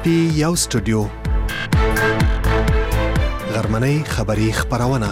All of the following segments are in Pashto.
پی یو سټوډیو غرمنۍ خبری خبرونه.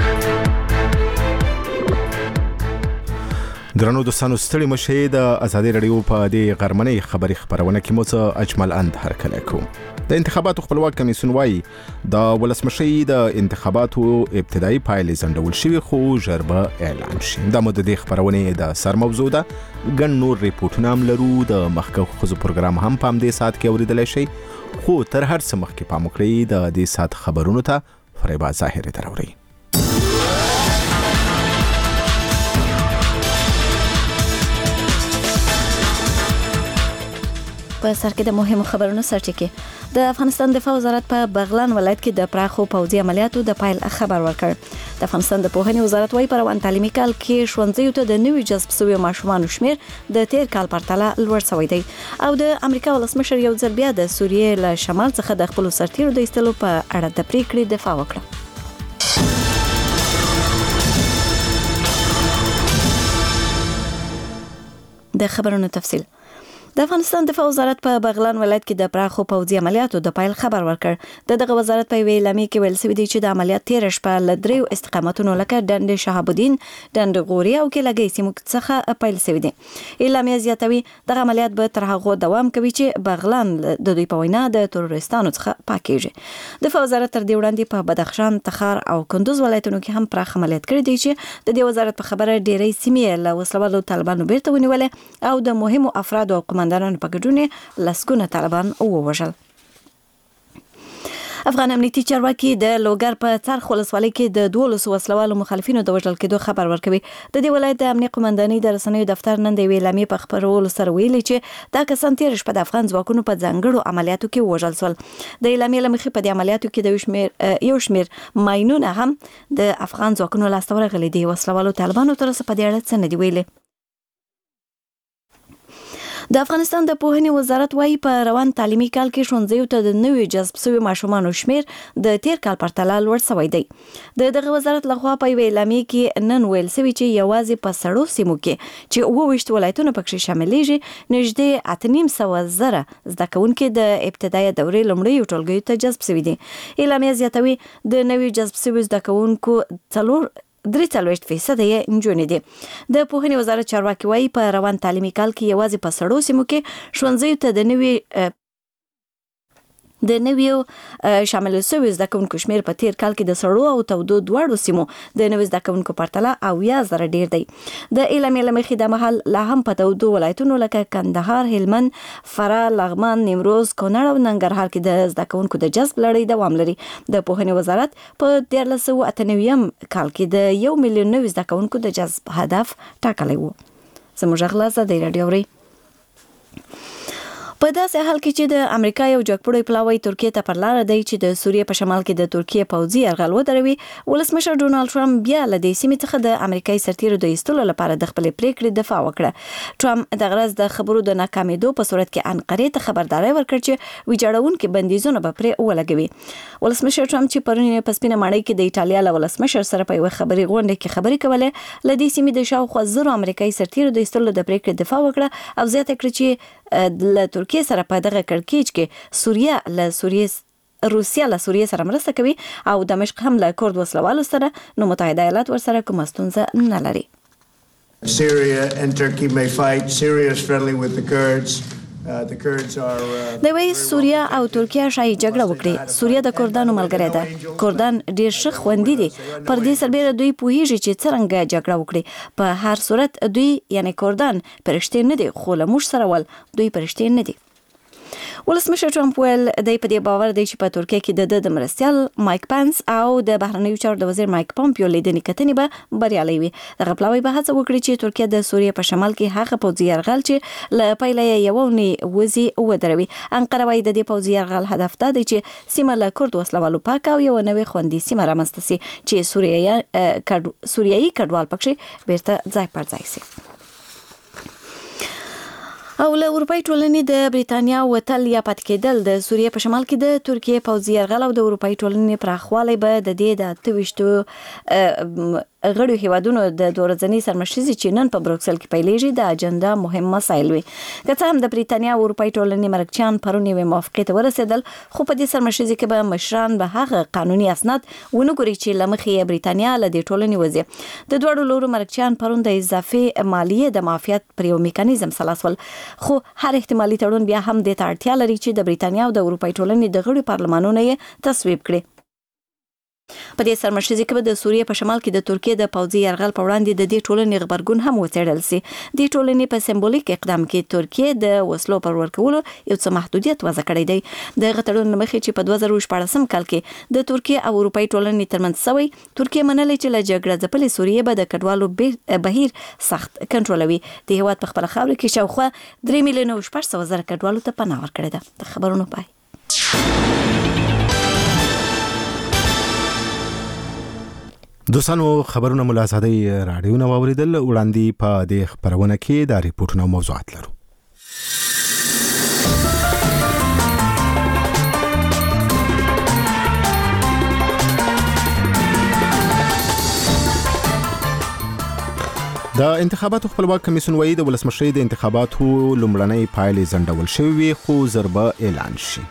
درنو دوستانو ستړي مشه د ازادي رادیو په دې غرمنۍ خبری خبرونه کې مو څه اجمل اند هرکلی کوم. د انتخاباتو خپلواک کمیسیون وايي د ولسمشي د انتخاباتو ابتدایي پایلې ځنډول شوي خو ژر به اعلان شي. دا مو د دې خبرونې د سر موضوع ده. ګڼ نور ریپورټونه هم لرو. د مخکښو ښځو پروګرام هم په همدې ساعت کې اورېدلی شئ، خو تر هر څه مخکې پام وکړئ د دې ساعت خبرونو ته. فریبا ظاهري دراوړئ. په سر کې د مهمو خبرونو سرچینه د افغانستان دفاع وزارت په بغلان ولایت کې د پراخو پوځي عملیاتو د پایل خبر ورکړ. د افغانستان د پوهنې وزارت وايي په روان تعلیمي کال کې ښوونځیو ته د نوي جذب شویو ماشومانو شمیر د تیر کال پرتله لوړ شوی دی. او د امریکا ولسمشر یو ځل بیا د سوریې له شمال څخه د خپل سرتیرو د ایستلو په اړه د پریکړې دفاع وکړه. د خبرونو تفصیل. د افغانستان دفاع وزارت په بغلان ولایت کې د پراخو پوځي عملیاتو د پایل خبر ورکړ. دغه وزارت په ویلامي کې ویل شوی دی چې د عملیات تیر شپه له دریو استقامتونو لکه ډنډ شهاب الدین، ډنډ غوري او کې لګي سیمو څخه پیل شوی دی. اعلامیه زیاتوي دغه عملیات به تر هغه دوام کوي چې بغلان د دوی په وینا د تروریستانو څخه پاکیږي. دفاع وزارت تر دې وړاندې په بدخشان، تخار او کندوز ولایتونو کې هم پراخ عملیات کړي دي چې د دې وزارت په خبره ډېرې سیمې له وسلوالو طالبانو بیرته ونیولې او د مهمو افرادو او قومندانانو په ګډون لسګونه طالبان ووژل. افغان امنیتي چارواکي د لوګر په څرخ ولسوالۍ کې د 12 وسلوالو مخالفینو د وژل کېدو خبر ورکوي. د دې ولایت د امنیت قومندانۍ د رسنیو دفتر نن د ویلامي په خبرولو سره ویلي چې دا کسان تیر شپه د افغان ځواکونو په ځانګړو عملیاتو کې وژل شول. د ویلامي لمخې په دې عملیاتو کې د یو شمیر ماینونه هم د افغان ځواکونو لاسته ورغلي دي. وسلوالو طالبانو تر اوسه په دې اړه څه نه دی ویلي. د افغانستان د پوهنې وزارت وايي په روان تعلیمي کال کې ښوونځیو ته د نوي جذب شوي ماشومانو شمیر د تیر کال پرتله لوړ شوی دی. دغه وزارت لخوا په ویلامي کې نن ویل شوی چې یوازې په سړو سیمو کې چې 28 ولایتونه پکې شاملېږي نږدې 8,900 زده کوونکي د ابتدایي دورې لومړۍ ټولګیو ته جذب شوي دي. اعلامیه زیاتوي د نوي جذب شوي زده کوونکو 43% یې نجونې دي. د پوهنې وزارت چارواکي وايي په روان تعلیمي کال کې یوازې په سړو سیمو کې ښوونځیو ته د نویو شامل شوي زده کوونکو شمیر په تیر کال کې د سړو او تودو دواړو سیمو د نوي زده کوونکو پرتله 80,000 ډیر دی. د اعلامیې له مخې د مهال لا هم په تودو ولایتونو لکه کندهار، هلمند، فراه، لغمان، نیمروز، کونړ او ننګرهار کې د زده کوونکو د جذب لړۍ دوام لري. د پوهنې وزارت په 1398 کال کې د 1 میلیون نوي زده کوونکو د جذب هدف ټاکلی و. زموږ غلاس د رادیو ری په داسې حال کې چې د امریکا یو جګپوړی پلاوی ترکیه ته پر لار دی چې د سوریې په شمال کې د ترکیه پوځي یرغل ودروي. ولسمشر ډونالد ټرمپ بیا له دې سیمې څخه د امریکایي سرتیرو د ایستلو لپاره د خپلې پریکړې دفاع وکړه. ټرمپ د غرض د خبرو د ناکامېدو په صورت کې انقرې ته خبرداري ورکړ چې ویجاړونکي بندیزونه به پرې ولګوي. ولسمشر ټرمپ چې پرون په سپینه ماڼۍ کې د ایټالیا له ولسمشر سره په یو خبري غونډه کې خبرې کولې، له دې سیمې د شاوخوا 1000 امریکایي سرتیرو د ایستلو د پریکړې دفاع وکړه او زیاته کړه چې له ترکیه سره په دغه کړکېچ کې روسیا له سوریې سره مرسته کوي او دمشق هم له کورد وسلوالو سره، نو متحده ایالات ورسره کومه ستونزه نه لري. Syria and Turkey may fight. Syria is friendly with the Kurds. د وی سوریه او ترکیه شای جګړه وکړي. سوریه د کردانو ملګری ده. کردان ډیر ښه خوندي دي. پر دې سربېره دوی پوهیږي چې څنګه جګړه وکړي. په هر صورت دوی یعنی کردان پرشتي نه دي، خو له موږ سره ول دوی پرشتي نه دي. ولسمشر ټرمپ ویل دی په دې باور دی چې په ترکیه کې د مرستیال مایک پانس او د بهرنیو چارو د وزیر مایک پومپیو لیدنې کتنې به بریالۍ وي. دغه پلاوی به هڅه وکړي چې ترکیه د سوریې په شمال کې هغه پوځي یرغل چې له پیله یې یوونی وزي ودروي. انقره وايي د دې پوځي یرغل هدف دا دی چې سیمه له کورد وسلوالو پاک او یو نوې خوندي سیمه رامنځته شي چې سوریایي کډوال پکې بیرته ځای پر ځای شي. او له اروپای ټولنې د بریتانیا وتل یا پاتې کېدل د سوریې په شمال کې د ترکیه پوځي یرغل او د اروپای ټولنې پراخوالی به د دې د 28 غړو هیوادونو د دورځنی سرمشري چې نن په بروکسل کې پیلېږي د اجنډا مهم مسایل وي. که څه هم د بریتانیا او اروپای ټولنې مرکچیان پرون یوې موافقې ته ورسېدل، خو په دې سرمشري کې به مشران به هغه قانوني اسناد ونه ګوري چې له مخې بریتانیا له دې ټولنې وځي. د دواړو لورو مرکچیان پرون د اضافي مالیې د معافیت پر یو میکانیزم سلاسول، خو هر احتمالي تړون بیا هم د اړتیا لري چې د بریتانیا او د اروپای ټولنې د غړو پارلمانونو یې تصویب کړي. په دې سرمشري کې به د سوریې په شمال کې د ترکیې د پوځي یرغل په وړاندې د دې ټولنې غبرګون هم وڅېړل سي. د ټولنې په سمبولیک اقدام کې ترکیې د وسلو پر ورکولو یو څه محدودیت وضع کړی دی. د غټړون مخې چې په 2014 کال کې د ترکیې او اروپای ټولنې ترمنځ سوی، ترکیې منلې چې له جګړه ځپلې سوریې به د کډوالو بهیر سخت کنټرولوي. د هیواد په خپل خاور کې شاوخوا 3,600,000 کډوالو ته پناه ورکړې ده. د خبرونو پای. دوستانو، خبرونه مو له آزادۍ راډیو نه واوریدل. وړاندې په دې خبرونه کې د ریپورتونو موضوعات لرو. د انتخاباتو خپلواک کمیسیون وایي د ولسمشرۍ د انتخاباتو لومړنۍ پایلې ځنډول شوې، خو ژر به اعلان شي.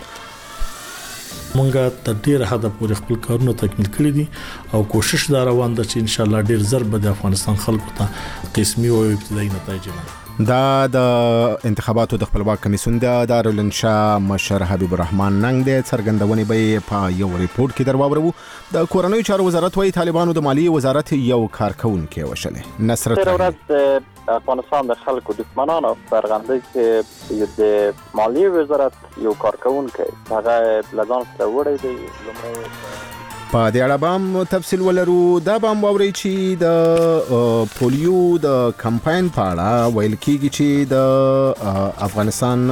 مونږه تر ډیره حد پورې خپل کارونه تکمیل کړی دي او کوشش دا روان ده چې ان شاء الله ډیر ژر به د افغانستان خلکو ته قسمي او ابتدایي نتایج وي. دا د انتخاباتو د خپلواک کمیسیون د دارالانشا مشر حبیب الرحمن ننګ د څرګندونې به په یو ریپورت کې درواورو. د کورنیو چارو وزارت وايي طالبانو د مالیې وزارت یو کارکونکي وشلې. نصرت افغانستان د خلکو دښمنانو فرغنده کې د مالیې وزارت یو کارکونکي هغه لزان سره وړي دی. په دې اړه به تفصیل ولرو. دا به واوري چې د پولیو د کمپاین په اړه ویل کېږي چې د افغانستان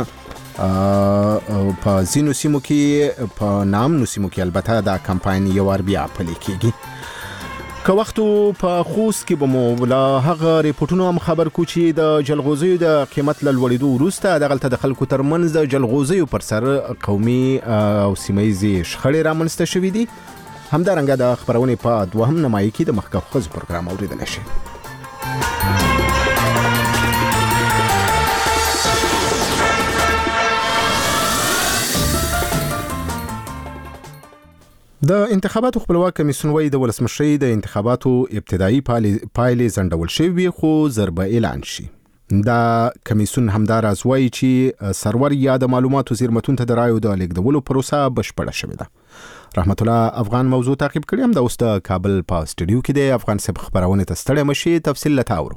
په ځینو سیمو کې په نامنو سیمو کې البته دا کمپاین یو ور بیا پلي کېږي. که وختو په خوست کې به مو له هغه ریپورتونو هم خبر کو چې د جلغوزیو د قیمت له لوړېدو وروسته دغلته د خلکو ترمنځ د جلغوزیو پر سر قومي او سیمهیزې شخړې رامنځته شوې دي. همدارنګه د خبرونې په دوهم نمایي کې د مخکښ ښځو پروګرام اوریدلی شي. د انتخاباتو خپلواک کمیسیون وايي د ولسمشرۍ د انتخاباتو ابتدایي پایلې ځنډول شوې، خو ژر به اعلان شي. دا کمیسیون همداراز وايي چې سرور یا د معلوماتو زیرمتون ته د رایو د لیږدولو پروسه بشپړه شوې ده. رحمت الله افغان موضوع تعقیب کړی هم د اوس د کابل په سټوډیو کې د افغان صاحب خبرونه ته ستړی مشي. تفصیل لتاورو.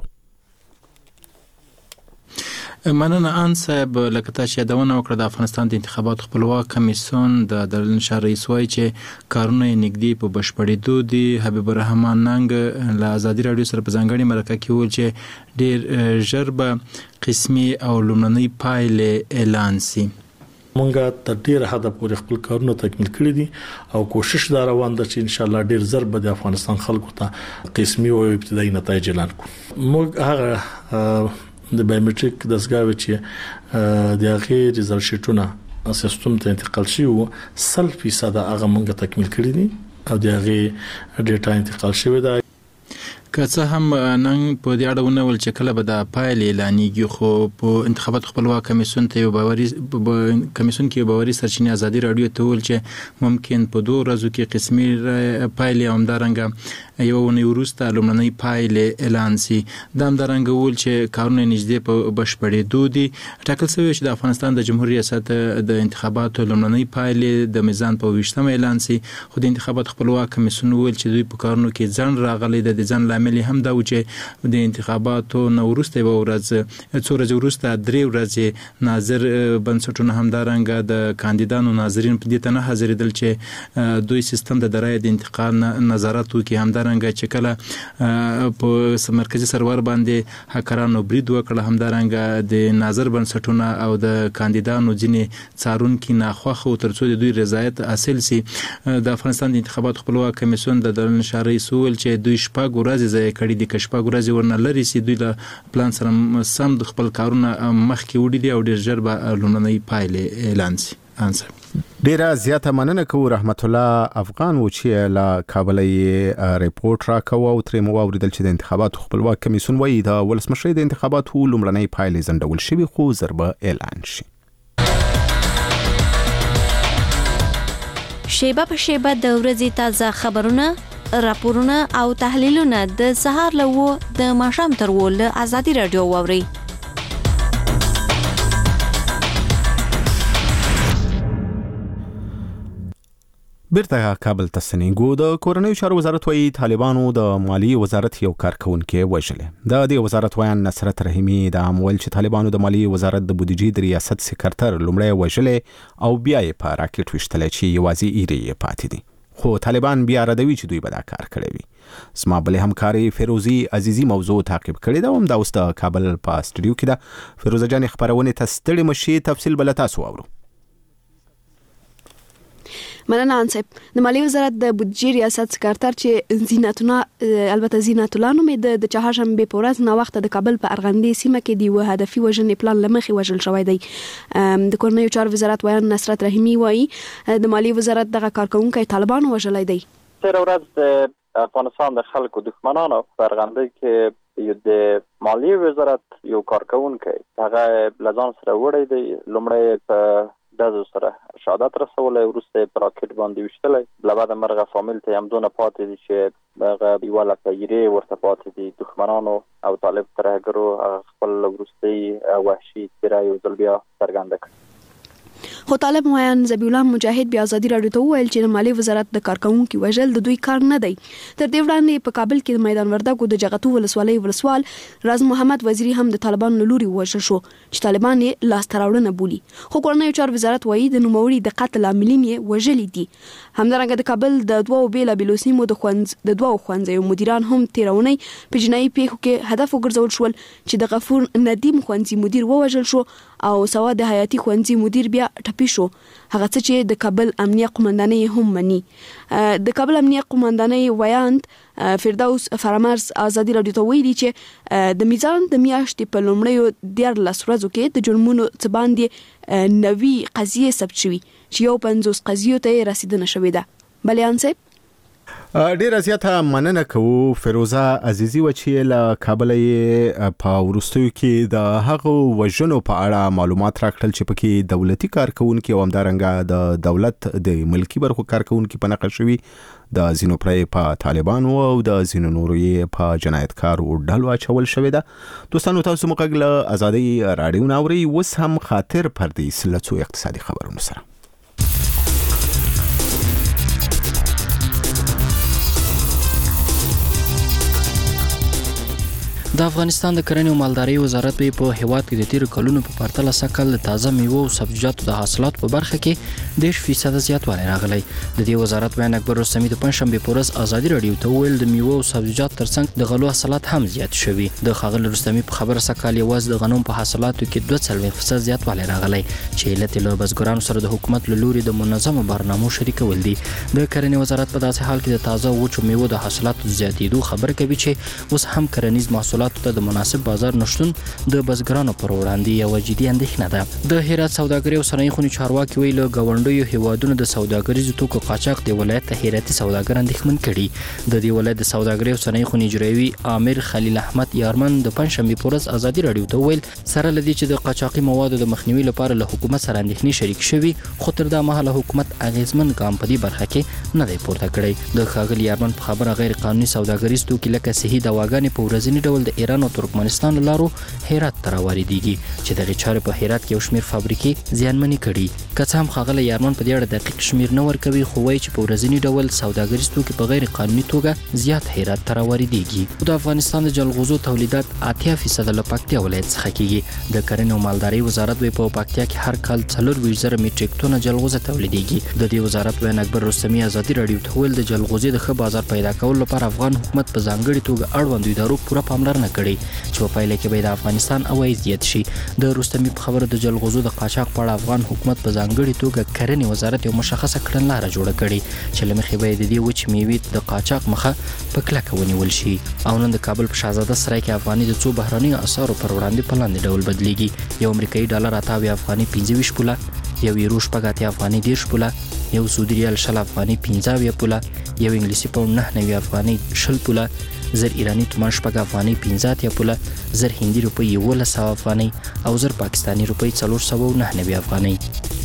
مننه ان صاحب. لکه تاسو یادونه وکړه د افغانستان د انتخاباتو خپلواک کمیسیون د دارالانشا رئیس وایي چې کارونه نږدې په بشپړېدو دي. حبیب الرحمن ننګ له ازادي رادیو سره په ځانګړي مرکه کې وویل چې ډیر ژر به قسمي او لومړنۍ پایلې اعلان سي. مونږه تر ډیره حد پورې خپل کارونه تکمیل کړی دي او کوشش دا روان ده چې ان شاء الله ډیر ژر به د افغانستان خلکو ته قسمي او ابتدایي نتایج اعلان کړو. موږ هغه د بایومټریک دستګاوې چې د هغه ریزلټ شیټونه سیستم ته انتقال شي او 100% هغه موږ تکمیل کړی دي او د هغه ډیټا انتقال شوی دی. که څه هم نن په دې اړه ونول چې کله به د پایلې اعلانېږي، خو په انتخاباتو خپلواک کمیسیون ته یو باوري کمیسیون کې باوري سرچینې ازادي رادیو ته ویل چې ممکن په 2 ورځو کې قسمي پایلې همدارنګه یو ونې وروسته لومړنۍ پایلې اعلان سي. دا همدارنګه ویل چې کارونه نږدې په بشپړېدو دي. ټاکل شوی چې د افغانستان د جمهوریت ریاست د انتخاباتو لومړنۍ پایلې د میزان په 20 اعلان سي، خو د انتخاباتو خپلواک کمیسیون ویل چې دوی په کارونو کې ځنډ راغلی د ځنډ لامل هم دا و چې د انتخاباتو نو وروسته یو ورځ څو ورځې وروسته 3 ورځې ناظر بنسټونه همدارنګه د کاندیدانو ناظرین په دې ته نه حاضرېدل چې دوی سیستم د درای د انتقال نظارت وکړي. همدارنګه چې کله په مرکزی سرور باندې هکرانو برید وکړه، همدارنګه د ناظر بنسټونه او د کاندیدانو ځینې څارونکي ناخوښه او ترڅو د دوی رضایت حاصل سي. د افغانستان د انتخاباتو خپلواک کمیسیون د دارالانشا رئیس ویل چې دوی شپږ ورځې ځای کړي دي. که شپږ ورځې ورنه لري سي دوی له پلان سره سم د خپل کارونه مخکې وړي دي او ډېر ژر به لومړنۍ پایلې اعلان سي. ډیره زیاته مننه کوو رحمت الله افغان و چې لا کابل یې ریپورت راکوه او ترې مو اوریدل چې د انتخاباتو خپلواک کمیسیون وایي د ولسمشرۍ د انتخاباتو لومړنۍ پایلې ځنډول شوي خو ژر به اعلان شي. شیبه په شیبه د ورځې تازه خبرونه، راپورونه او تحلیلونه د سهار له 9 د ماښام تر 10 له ازادي رادیو واورئ. بیرته کابل ته ستنېږو. د کورنیو چارو وزارت وايي طالبانو د مالیې وزارت یو کارکونکي وژلی. د دې وزارت ویان نصرت رحیمي د امویل چې طالبانو د مالیې وزارت د بودیجې د ریاست سکرټر لومړی وژلی او بیا یې په راکټ وشتلی چې یوازې ایرې پاتې دي. خو طالبان بیا ردوي چې دوی به دا کار کړی وي. زما بلې همکاري فیروزي عزیزي موضوع تعقیب کړې ده او همدا اوس د کابل په سټوډیو کې ده. فیروزه جان خبرونه ته ستړي مشي تفصیل بل تاسو اورو. مننه انصب. د مالیې وزارت د بودیجې ریاست سکرټر چې زینت الله نومې د چهارشنبې په ورځ نا وخت د کابل په ارغندې سیمه کې د یو هدفي وژنې پلان لمخې وژل شوی دی. د کورنیو چارو وزارت ویان نصرت رحیمي وایي د مالیې وزارت دغه کارکونکي طالبانو وژلی دی. تیر ورځ د افغانستان د خلکو دښمنانو په ارغندې کې یو د مالیې وزارت یو کارکونکي هغه لزان سره وړی دی. لومړی په دازو سره شهادت رسولی، وروسته په راکټ باندې وشتلی. بعد مرغه فامیل ته هم دونه پاتې دي چې هغه یوه لکه ایرې ورته پاتې دي. دښمنانو او طالب ترهګرو خپل وروستۍ وحشي څېره یو ځل بیا څرګنده کړه. خو طالب ویان ذبیح الله مجاهد بیا ازادي راډیو ته وویل چې د مالیې وزارت د کارکونکو وژل د دوی کار نه دی. تر دې وړاندې په کابل کې د میدان وردګو د جغتو ولسوالۍ ولسوال راز محمد وزیری هم د طالبانو له لوري وژل شو چې طالبان یې لاسته راوړنه بولي. خو کورنیو چارو وزارت وایي د نوموړي د قتل عاملین یې وژلي دي. همدارنګه د کابل د دوو بیلابیلو سیمو د دوو ښوونځیو مدیران هم تیرونی په جنایي پیښو کې هدف وګرځول شول چې د غفور ندیم ښوونځي مدیر ووژل شو او سواد حیاتي ښوونځي مدیر بیا ټپي شو. هغه څه چې د کابل امنیه قومندانۍ هم مني. د کابل امنیه قومندانۍ ویاند فردوس فرامرز ازادي راډیو ته ویلي چې د میزان د میاشتې په لومړیو 14 ورځو کې د جرمونو څه باندې 90 قضیې ثبت شوي چې یو 50 قضیو ته رسیدنه شوې ده. بلیان صاحب ډیره زیاته مننه کوو فیروزه عزیزي و چې له کابل یې په وروستیو کې د هغو وژنو په اړه معلومات راکړل چې پکې دولتي کارکونکي او همدارنګه د دولت د ملکی برخو کارکونکي په نقل شوي، د ځینو پرې په طالبانو او د ځینو نورو یې په جنایتکارو ډلو اچول شوې ده. دوستانو تاسو موږ له ازادي راډیو ناوري اوس هم خاطر پردیس له څو اقتصادي خبرونو سره. د افغانستان د کرنې او مالدارۍ وزارت په هیواد کې د تیر کلونو په پرتله سکل د تازه میوه او سبزیجاتو د حاصلاتو په برخه کې 10% زیاتوالی راغلی. د دې وزارت ویان اکبر رستمی د پنځشنبه په ورځ ازادي راډیو ته ویل د میوه او سبزیجاتو ترڅنګ د غلو حاصلات هم زیات شوي. د ښاغلي رستمی په خبره سکل یوازې د غنم په حاصلاتو کې 42% زیاتوالی راغلی چې علت له بزګرانو سره د حکومت له لوري د منظمو برنامو شریکول دي. د کرنې وزارت په داسې حال کې د تازه وچو میوه د حاصلاتو زیاتېدو خبره کوي چې اوس هم کرنیز محصولات ته د مناسب بازار نشټون د بزګرانو پر وړاندې یو جدي اندېښنه ده. د هرات سوداګري او صنایع خونې چارواکي ویل غونډیو هیوادونو د سوداګریزو توکو قاچاق د ولایت ته هراتي سوداګر اندېښمن کړي. د دې ولایت د سوداګري او صنایع خونې اجرایوي امیر خلیل احمد یارمن د پنځشنبه په ورځ ازادي راډیو ته ویل سره لدی چې د قاچاقي موادو د مخنیوي لپاره له حکومت سره اندېښنې شریک شوي، خو تر دا مهاله حکومت اغیزمن ګام په دې برخه کې نه دی پورته کړی. د ښاغلي یارمن په خبره غیر قانوني سوداګریز توکي لکه صحي دواګانې په ورځني ډول د ایران او ترکمنستان لارو هرات ته راوړيږي چې دغه چارې په هرات کې یو شمېر فابریکې زیانمنې کړي. که څه هم ښاغلی یارمن په دې اړه دقیق شمېر نه ورکوي، خو وایي چې په ورځني ډول سوداګریز توکي په غیر قانوني توګه زیات هرات ته راوړيږي. د افغانستان د جلغوزو تولیدات 80% له پکتیا ولایت څخه کیږي. د کرنې او مالدارۍ وزارت په پکتیا کې هر کال 40,000 میټریک ټن جلغوزه تولیدېږي. د دې وزارت ویان اکبر رستمی ازادي راډیو ته ویل د جلغوزي د ښه بازار پیدا کولو لپاره افغان حکومت په ځانګړي توګه اړوندو ادارو پوره پاملرنه کړې چې په پایله کې به د افغانستان عواید زیات شي. د رستمی په خبره د جلغوزو د قاچاق په اړه افغان حکومت په ځانګړي توګه کرنې وزارت یو مشخصه کړنلاره جوړه کړې چې له مخې به د دې وچ میوې د قاچاق مخه په کلکه ونیول شي. او نن د کابل په شاهزاده سرای کې افغاني د څو بهرنیو اسعارو پر وړاندې په لاندې ډول بدلیږي. یو امریکایي ډالر اتاوي افغاني 25 پوله یو یورو شپږ افغاني 10 پوله، یو سعودي ریال 60 افغاني 15 پوله، یو انګلیسي پاوند 99 افغاني 20 پوله، زر ایرانی تومان 6 افغاني 15 پوله، زر هندي روپی 1100 افغاني او زر پاکستانی روپی 499 افغاني.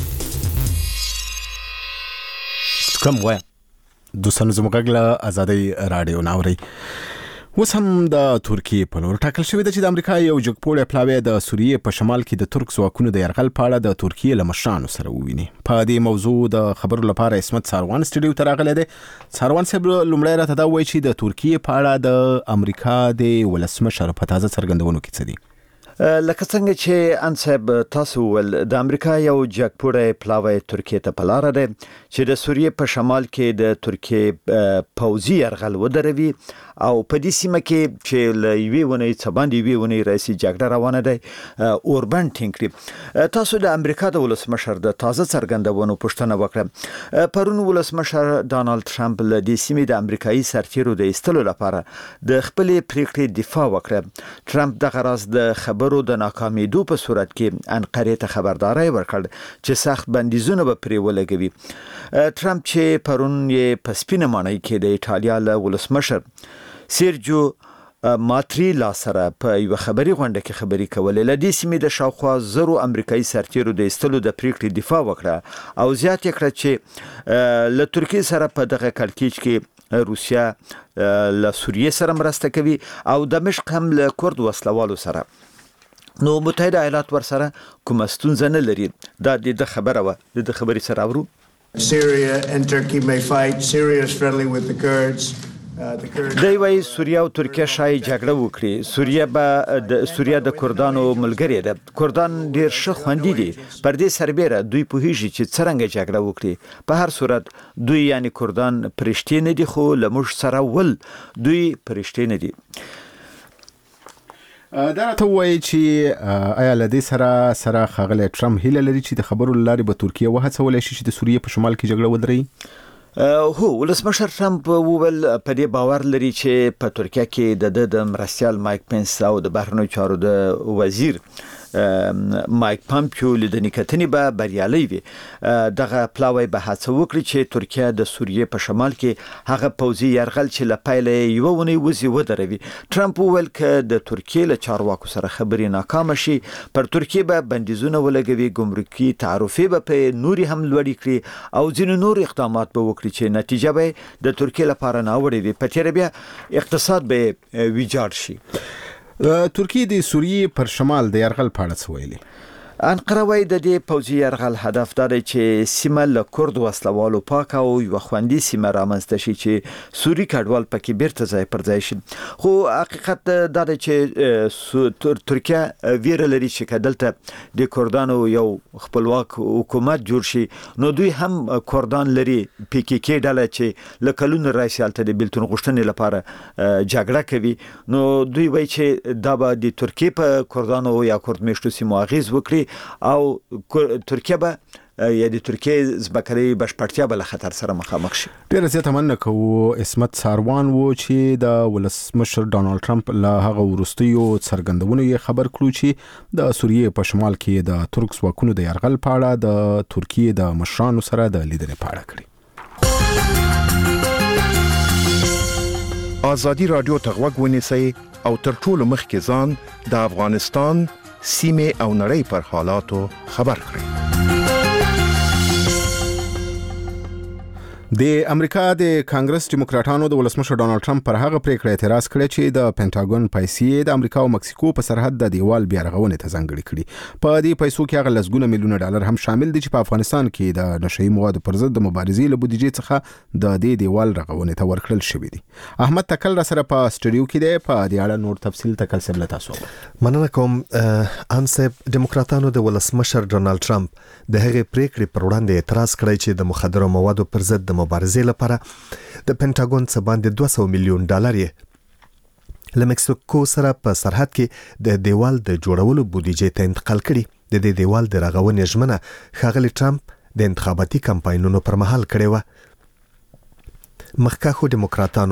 کوم وای دوستانو زموږ غږ آزادۍ رادیو ناوري. اوس هم د ترکیې په لور ټاکل شوې ده چې د امریکا یو جګپوړی پلاوی د سوریې په شمال کې د ترک ځواکونو د یرغل په اړه د ترکیې له مشرانو سره وویني. په دې موضوع د خبرو لپاره اسمت ساروان سټډیو ته راغلی دی. ساروان صاحب لومړی راته دا وایي چې د ترکیې په اړه د امریکا د ولسمشر په تازه څرګندونو کې څه دي؟ لکه څنګه چې انصب تاسو ول د امریکا یو جګپوړی پلاوی ترکیې ته په لار دی چې د سوریې په شمال کې د ترکیې پوځي یرغل ودروي او په دې سیمه کې چې لوی ونی څباندې وی ونی رئیسي جګړه روانه ده اوربن ټینګري. تاسو د امریکا د ولسمشر د تازه څرګندونو پوښتنه وکړه. پرون ولسمشر ډانالد ټرمپ له دې سیمې د امریکایي سرتیرو د ایستلو لپاره د خپل پریکړې دفاع وکړه. ټرمپ د غرض د خبرو د ناکامیدو په صورت کې انقره ته خبرداري ورکړ چې سخت بندیزونه به پرې ولګوي. ټرمپ چې پرون یې په سپینه ماڼۍ کې د ایټالیا له ولسمشر سیرجو ماتریلا سره په یو خبري غونډه کې خبري کولې. له دې سیمې د شاوخوا زرو امریکایي سرتیرو د ایستلو د پریکړې دفاع وکړه او زیات کړه چې له ترکیې سره په دغه کړکېچ کې روسیا له سوریې سره مرسته کوي او دمشق هم له کورد وسلوالو سره. نو متحده ایالات ور سره کوم ستونزه نه لري. دا د خبره و د خبري سره اورو. Syria and Turkey may fight. Syria is friendly with the Kurds. دی وای سوریه او ترکیه شای جګړه وکړي. سوریه د کردانو ملګری ده. کردان ډیر ښه خوندي دي. پر دې سربېره دوی پوهیږي چې څنګه جګړه وکړي. په هر صورت دوی یعنی کردان پرشتي نه دي خو لموږ سره ول دوی پرشتي نه دي. دا ته وایي چې آیا له دې سره ښاغلی ټرمپ هیله لري چې د خبرو له لارې به ترکیه وهڅولی شي چې د سوریې په شمال کې جګړه ودرېږي؟ هو ولسمشر ټرمپ وویل په دې باور لري چې په ترکیه کې د مرستیال مایک پنس او د بهرنیو چارو د وزیر مایک پامپیو لیدنې کتنې به بریالي وي. دغه پلاوی به هڅه وکړي چې ترکیه د سوریې په شمال کې هغه پوځي یرغل چې له پیله یو ونی وزي ودروي. ټرمپ وویل چې د ترکیې له چارواکو سره خبرې ناکام شي پر ترکیه به بندیزونه ولګوي، ګمرکي تعرفې به په نوري هم لوړ کړي او ځینې نور اقدامات به وکړي چې نتیجه به د ترکیې لپاره ناوړې وي. په تیر بیا اقتصاد به ویجاړ شي. ترکیه د سوریې پر شمال د یرغل په اړه څه ویلي؟ انقره وای د دې پوځي یرغل هدف دا دی چې سیمه له کورد وسلوالو پاک او یو خوندي سیمه رامنځته شي چې سوري کډوال پکې بیرته ځای پر ځای شي. خو حقیقت دا دی چې ترکیه ویره لري چې کدلته د کردانو یو خپلواک حکومت جوړ شي نو دوی هم کردان لري پی کی کی ډله چې له کلونو راځي الته د بیلتون غوښتنې لپاره جګړه کوي. نو دوی وایي چې دا به د ترکیه په کردانو یا کورد میشتو سیمو اغیز وکړي او ترکیه به یا د ترکیه ځمکري بشپړتیا بل خطر سره مخامخ شي. ډیر زیات مننه کوو اسمت ساروان وو چې د ولسمشر ډانالد ټرمپ له هغه وروستیو څرګندونو یې خبر کړو چې د سوریې په شمال کې د ترک ځواکونو د یرغل په اړه د ترکیه د مشرانو سره د لیدنې په اړه کړی. آزادي رادیو ته غوږ ونیسئ او تر ټولو مخکې ځان د افغانستان سیمه او نړۍ پر حالاتو خبر کړئ. د امریکا د کانګرس ډیموکراټانو د ولسمشر ډانالد ټرمپ پر هغه پریکړه اعتراض کړی چې د پینټاګون پیسې د امریکا او مکسیکو په سرحد د دیوال بیا رغونې ته ځانګړي کړي. په دې پیسو کې هغه لسګونه میلیونه ډالر هم شامل دي چې په افغانستان کې د نشئی موادو پر ضد د مبارزې له بودیجې څخه د دې دیوال رغونې ته ورکړل شوی دي. احمد تکل را سره په سټډیو کې دی. په دې اړه نور تفصیل تکل سره تاسو مننه کوم. انصب ډیموکراټانو د ولسمشر ډانالد ټرمپ د هغې پریکړې پر وړاندې اعتراض کړی چې د مخدره موادو پر ضد د مبارزې لپاره د پینټاګون څخه باندې 200 میلیون ډالر یې له مکسیکو سره په سرحد کې د دیوال د جوړولو بودیجې ته انتقال کړي. د دې دیوال د رغونې ژمنه ښاغلي ټرمپ د انتخاباتي کمپاینونو پر مهال کړې و. مخکښو ډیموکراټانو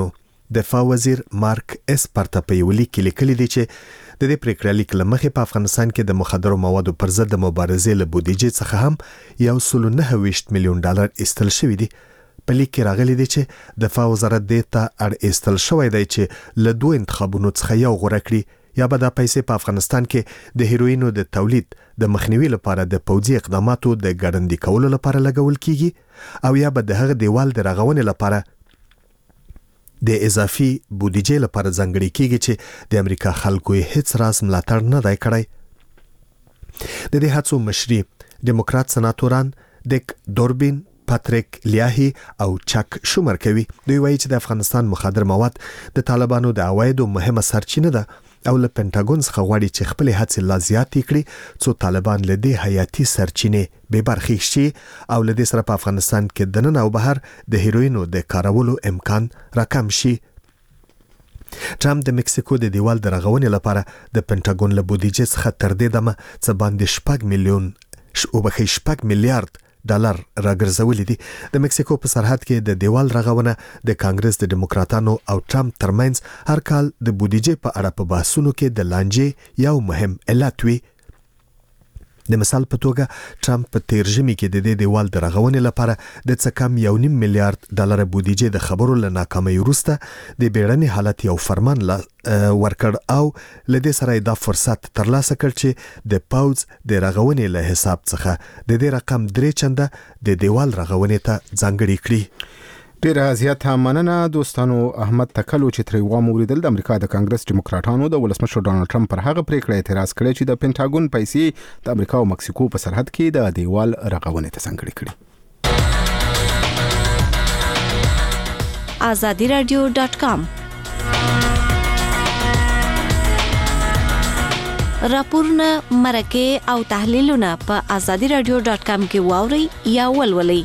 دفاع وزیر مارک اسپارتا په یو لیک کې لیکلي دی چې د دې پریکړې لیک لمخې په افغانستان کې د مخدرو موادو پر ضد د مبارزې له بودیجې څخه هم $1.9 میلیون ایستل شوی دی. په لیک کې راغلی دی چې دفاع وزارت دې ته اړ ایستل شوی دی چې له دوه انتخابونو څخه یو غوره کړي یا به دا پیسې په افغانستان کې د هیروینو د تولید د مخنیوي لپاره د پوځي اقداماتو د ګړندي کولو لپاره لګول کیږي او یا به د هغه دیوال د رغونې لپاره د اضافي بودیجې لپاره ځانګړي کیږي چې د امریکا خلکو یې هیڅ راز ملاتړ نه دی کړی. د دې هڅو مشري ډیموکرات سناتوران ډیک دوربین، پاتریک لیاهی او چک شومر کوي. دوی وایي چې د افغانستان مخدر مواد د طالبانو د عوایدو مهمه سرچینه ده او له پینټاګون څخه غواړي چې خپل هڅې لا زیاتې کړي څو طالبان له دې حیاتي سرچینې بې برخې شي او له دې سره په افغانستان کې دننه او بهر د هیروینو د کارولو امکان راکم شي. ټرمپ د مکسیکو د دیوال د رغونې لپاره د پینټاګون له بودیجې څخه تر دې دمه څه باندې $6 میلیارډ راګرځولې دي. د مکسیکو په سرحد کې د دیوال رغونه د کانګرس د ډیموکراتانو او ټرمپ ترمنځ هر کال د بودیجې په اړه په بحثونو کې د لانجې یو مهم علت وي. د مثال په توګه ټرمپ په تیر ژمي کې د دې دیوال د رغونې لپاره د څه کم $1.5 میلیارډ بودیجې د خبرو له ناکامۍ وروسته د بیړني حالت یو فرمان ورکړ او له دې سره دا فرصت ترلاسه کړ چې د پوځ د رغونې له حساب څخه د دې رقم 3 چنده د دیوال رغونې ته ځانګړي کړي. ډیره زیاته مننه دوستانو. احمد تکلو چې تر یو موریدل د امریکا د کانګرس ډیموکراتانو د ولسمشر ډونالد ټرمپ پر هغه پریکړه اعتراض کړی چې د پینټاګون پیسې د امریکا او مکسیکو په سرحد کې د دیوال رغونې ته ځانګړي کړي. azadiradio.com راپورونه، مرکه او تحلیلونه په azadiradio.com کې واوري یا ولولئ.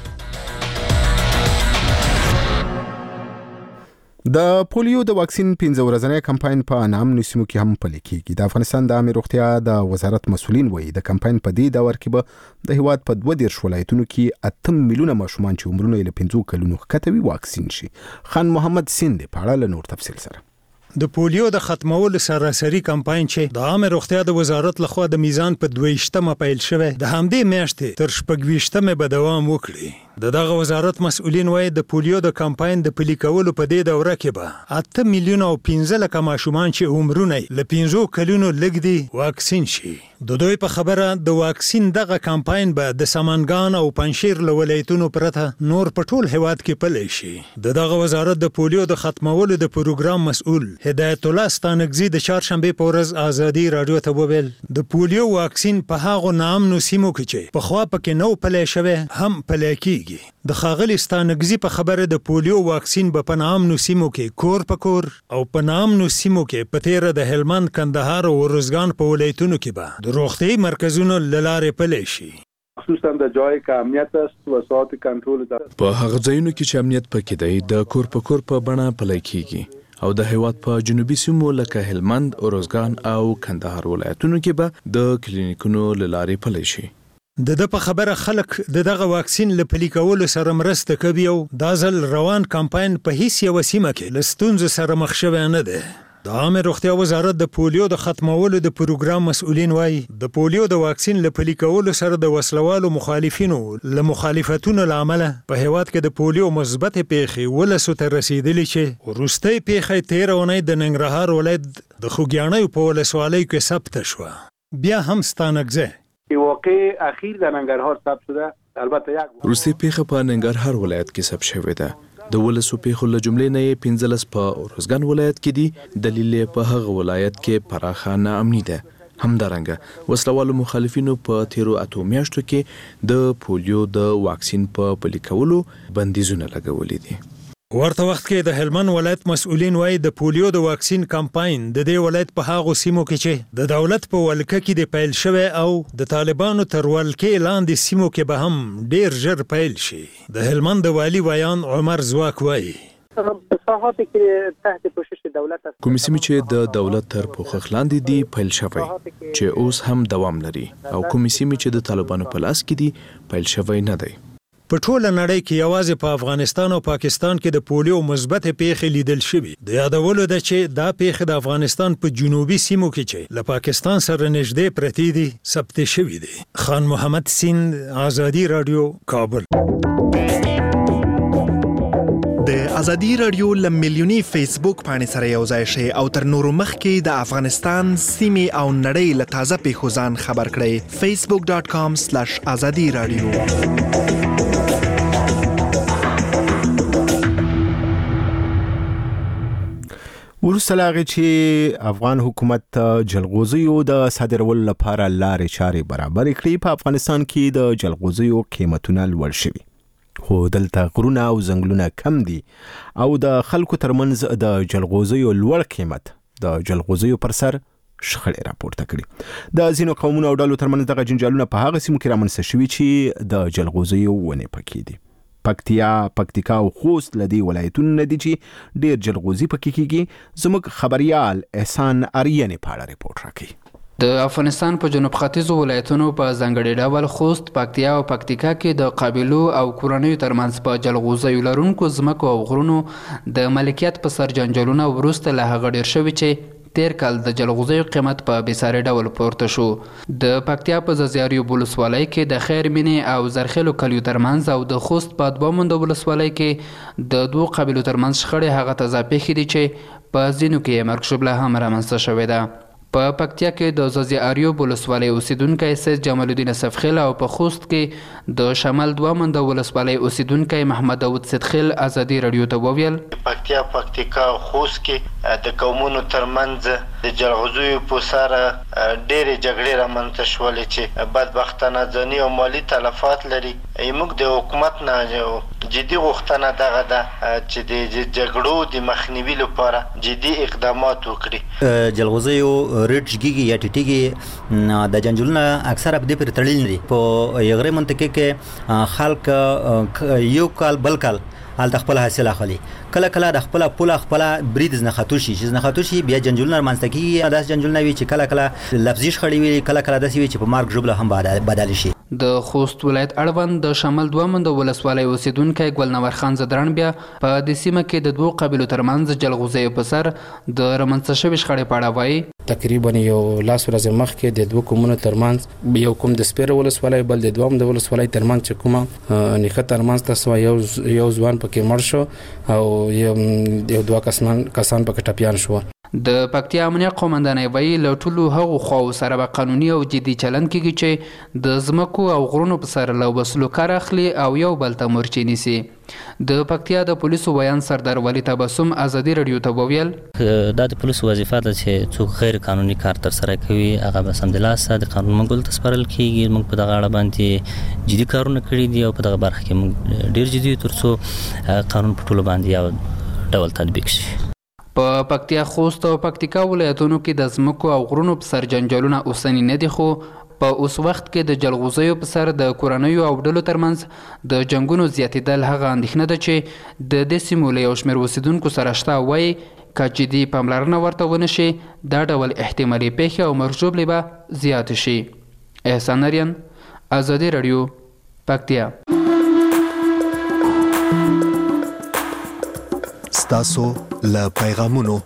د پولیو د واکسین 15 ورځنی کمپاین په نامنو سیمو کې هم پلي کیږي. د افغانستان د عامه روغتیا د وزارت مسولین وایي د کمپاین په دې دور کې به د هیواد په 12 ولایتونو کې 8 میلیونه ماشومان چې عمرونه یې له 15 کلونو ښکته وي واکسین شي. خان محمد سیند په اړه نور تفصیل سره. د پولیو د ختمولو سراسري کمپاین چې د عامه روغتیا د وزارت لخوا د میزان په 22مه پیل شوه د همدې میاشتې تر 26مه به دوام وکړي. دغه وزارت مسؤلین وایي د پولیو د کمپاین د پلي کولو په دې دوره کې به 8 میلیونه او 15 لک ماشومان چې عمرونه له 15 کلونو لږ دي واکسین شي. د دوی په خبره د واکسین دغه کمپاین به د سمنګان او پنشیر له ولایتونو پرته نور په ټول هیواد کې پلی شي. دغه وزارت د پولیو د ختمولو د پروګرام مسؤل هدایت الله ستانګزي د چهارشنبه په ورځ ازادي رادیو ته وویل د پولیو واکسین په هغه نامنو سیمو کې چې په خوا پکې نو پلی شوی هم پلی کیږي. د خاغلی ستانګزي په خبره د پولیو واکسین په نامنو سیمو کې کور په کور او په نامنو سیمو کې په تیر د هلمند، کندهار او روزګان په ولایتونو کې به د روغتي مرکزونو لاره پلی شي. خصوصا د جای که امنیت است و ساعت کنټرول ده. په هغه ځایونو کې چې امنیت پکې دی د کور په کور په بڼه پلی کیږي او د هیواد په جنوبي سیمو لکه هلمند، روزګان او کندهار ولایتونو کې به د کلینیکونو لارې پلی شي. د په خبره خلک دغه واکسین له پلي کولو سره مرسته کوي او دا ځل روان کمپاین په هیڅ یو سیمه کې له ستونزو سره مخ شوی نه دی. د عامه روغتیا وزارت د پولیو د ختمولو د پروګرام مسؤلین وایي د پولیو د واکسین له پلي کولو سره د وسلوالو مخالفینو له مخالفتونو له امله په هیواد کې د پولیو مثبت پیښې ولسو ته رسیدلې چې وروستۍ پیښه 13 اونۍ د ننګرهار ولایت د خوږیاڼیو په ولسوالۍ کې ثبت شوه. بیا هم ستانګزه واقع اخیر در ننګرهار ثبت شده. البته یک روسي پیښه په ننګرهار ولایت کې ثبت شوې ده. د ولسو پیښو له جملې نه 15 په روزګان ولایت کې دي. دلیل په هغه ولایت کې پراخه ناامني ده. همدارنګه وسلوالو مخالفینو په تیرو 8 میاشتو کې د پولیو د واکسین په پلي کولو بندیزونه لګولې دي. ورته وخت کې د هلمند ولایت مسؤلین وایي د پولیو د واکسین کمپاین د دې ولایت په هغو سیمو کې چې د دولت په ولکه کې د پیل شوی او د طالبانو تر ولکې لاندې سیمو کې به هم ډیر ژر پیل شي. د هلمند والی ویان عمر زواک وایي کومې سیمې چې د دولت تر پوښښ لاندې دي پیل شوی چې اوس هم دوام لري او کومې سیمې چې د طالبانو په لاس کې دي پیل شوی نه دی. په ټوله نړۍ کې یوازې په افغانستان او پاکستان کې د پولیو مثبت پیښې لیدل شوې. د یادولو ده چې دا پیښې د افغانستان په جنوبي سیمو کې چې له پاکستان سره نږدې پرتې دي ثبت شوې دي. خان محمد سیند، آزادي رادیو، کابل. د ازادي رادیو لمیلیونی فیسبوک باندې سره یو ځای شئ او تر نورو مخکې د افغانستان سیمې او نړۍ له تازه پیښو ځان خبر کړئ. facebook.com/azadi radio. وروسته له هغې چې افغان حکومت جلغوزیو د صادرولو لپاره لارې چارې برابرې کړې، په افغانستان کې د جلغوزیو قیمتونه لوړ شوي، خو دلته غرونه او ځنګلونه کم دي او د خلکو ترمنځ د جلغوزیو لوړ قیمت د جلغوزیو پر سر شخړې راپورته کړي. د ځینو قومونو او ډلو ترمنځ دغه جنجالونه په هغه سیمو کې رامنځته شوي چې د جلغوزیو ونې پکې دي. پکتیکا او خوست لدی ولایتونه نه دي چې ډیر جلغوزي پکې کیږي. زموږ خبريال احسان اریانې په اړه ریپورت راکړي. د افغانستان په جنوب ختیځو ولایتونو په ځانګړي ډول خوست، پکتیا او پکتیکا کې د قبیلو او کورنیو ترمنځ په جلغوزیو لرونکو ځمکو او غرونو د ملکیت په سر جنجالونه وروسته له هغه ډیر شوي چې تیر کال د جلغوزیو قیمت په بېساري ډول پورته شو. د پکتیا په ځاځیاریو ولسوالۍ کې د خیر مینې او زرخیلو کلیو ترمنځ او د خوست په دوامنده ولسوالۍ کې د دوو قبیلو ترمنځ شخړې هغه تازه پیښې دي چې په ځینو کې یې مرګ شبله هم رامنځته شوې ده. په پکتیا کې د ځاځیاریو ولسوالۍ اوسیدونکی سید جمال الدین صفخیل او په خوست کې د شمال دوامنده ولسوالۍ اوسیدونکی محمد داود صدخیل ازادي رادیو ته وویل پکتیا خوست کې د قومونو ترمنځ د جلغوزیو په سر ډېرې جګړې رامنځته شولې چې بدبختانه ځاني او مالي تلفات لري. موږ د حکومت نه جدي غوښتنه دغه ده چې د جګړو د مخنیوي لپاره جدي اقدامات وکړي. جلغوزیو ریټ ژیږي یا ټیټیږي د جنجالونه اکثره په دې پورې تړلي دي. په یغري منطقه کې خلک یو کال بل کال هلته خپل حاصل اخلي. کله کله د خپل پوله خپل بریدز نه خاتوشي بیا جنجالونه رامنځته کیږي. داس جنجالونه وي چې کله کله لفظي شخړې وي، کله کله داسې وي چې په مارګ ژوبله هم بدل شي. د خوست ولایت اړوند د شمال دوامنده ولسوالۍ اوسیدونکی ګلنور خان زدران بیا په دې سیمه کې د دوو قبیلو ترمنځ جلغوزیو په سر د رامنځته شوې شخړې په اړه وایي. تقریبا یو لاس ورځې مخکې د دوه قومونو ترمنځ یو قوم د سپیره ولسوالۍ بل د دوام د ولسوالۍ ترمنځ چې کومه نیکه ترمنځ تاسو یو ځوان پکې مړ شو او یو دوه کسان پکې ټپیان شو. د پکتیا امنیه قومندانۍ وایي له ټولو هغو خواو سره به قانوني او جدي چلند کیږي چې د ځمکو او غرونو په سر له وسلو کار اخلي او یو بل ته مورچې نیسي. د پکتیا د پولیسو ویان سردار ولی تبسم ازادي رادیو ته وویل دا د پولیسو وظیفه ده چې څوک غیر قانوني کار تر سره کوي هغه به سمدلاسه د قانون منګول ته سپارل کیږي. موږ په دغه اړه باندې جدي کارونه کړي دي او په دغه برخه کې موږ ډیر جدي ترڅو قانون په ټولو باندې یو ډول تطبیق شي. په پکتیا، خوست او پکتیکا ولایتونو کې د ځمکو او غرونو په سر جنجالونه اوسنی نه دي، خو په اوس وخت کې د جلغوزیو په سر د کورنیو او ډلو ترمنځ د جنګونو زیاتېدل هغه اندېښنه ده چې د دې سیمو له یو شمېر اوسیدونکو سره شته. وایي که جدي پاملرنه ورته ونه شي دا ډول احتمالي پیښې او مرګ ژوبلې به زیاتې شي. احسان اریان، ازادي رادیو، پکتیا. ستاسو له پیغامونو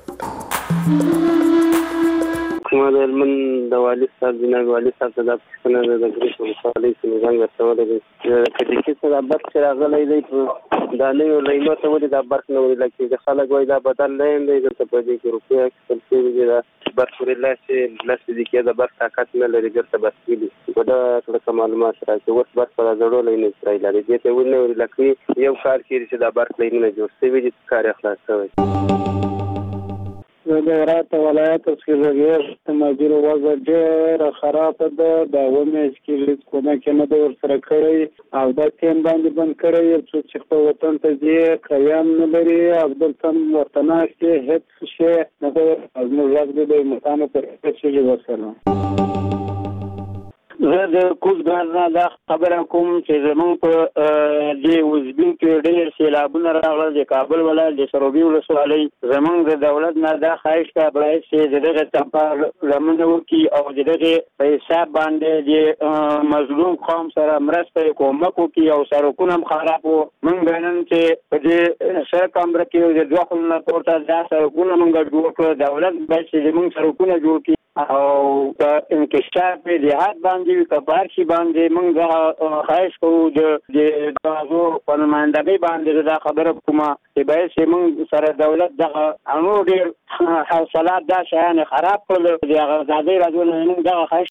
کومه د هلمند د والي صاحب جناب والي صاحب ته دا پوښتنه ده د ګریس ولسوالۍ چې موږ زنګ ورته ولګوي کډیکي څه دا برق چې راغلی دی دا نویو لیمو ته ولې دا برق نه ویل کېږي. خلک وایي دا بدل لاین دی دلته په دې کې روپۍ اخیستل شوي دي. دا برق پورې لس دقیقې د برق طاقت نه لري بېرته بس کېږي. ګوډه کلکه معلومات راکړي اوس برق په دا زړو لینو پرې لري دې ته ولې نه ویل کوي یو کال کېږي چې دا برق لینونه جوړ شوي دي کار یې خلاص شوی. د هرات ولایت سکرټریټ مدیر وضع ډېره خرابه ده. دا ومې سکرټ کومه کې نه ده ورسره کړی او دا ټیم باندې بند کړی څوک چې خپل وطن ته ځي قیام نه لري او دلته ورته ناست دی هېڅ شی نه ده. زموږ غږ دی د مکانو پر شي وسره زه د د کوزګار نه دا خبره کوم چې زمونږ په دې وزبین کې ډېر سیلابونه راغلل د کابل ولایت د سروبي ولسوالۍ زمونږ د دولت نه دا خواهش کوي چې دغه څپه لمنه وکړي او دغه په حساب باندې د مظلوم قوم سره مرسته کومک وکړي او سرکونه خراب وو موږ نن چې په دې سره کمره کې د دوه خلونو پورته دا سرکونه موږ جوړ کړو دولت باید چې موږ سرکونه جوړ کړي او د انکشاف په دیهات باندې کبار شي باندې موږ خواهش کوو د تاسو په نمائندګۍ باندې دا خبره کومه چې باید چې موږ سره دولت دغه انو ډېر حوصله دا شیان خراب کړل د آزادۍ راځول موږ دغه خواهش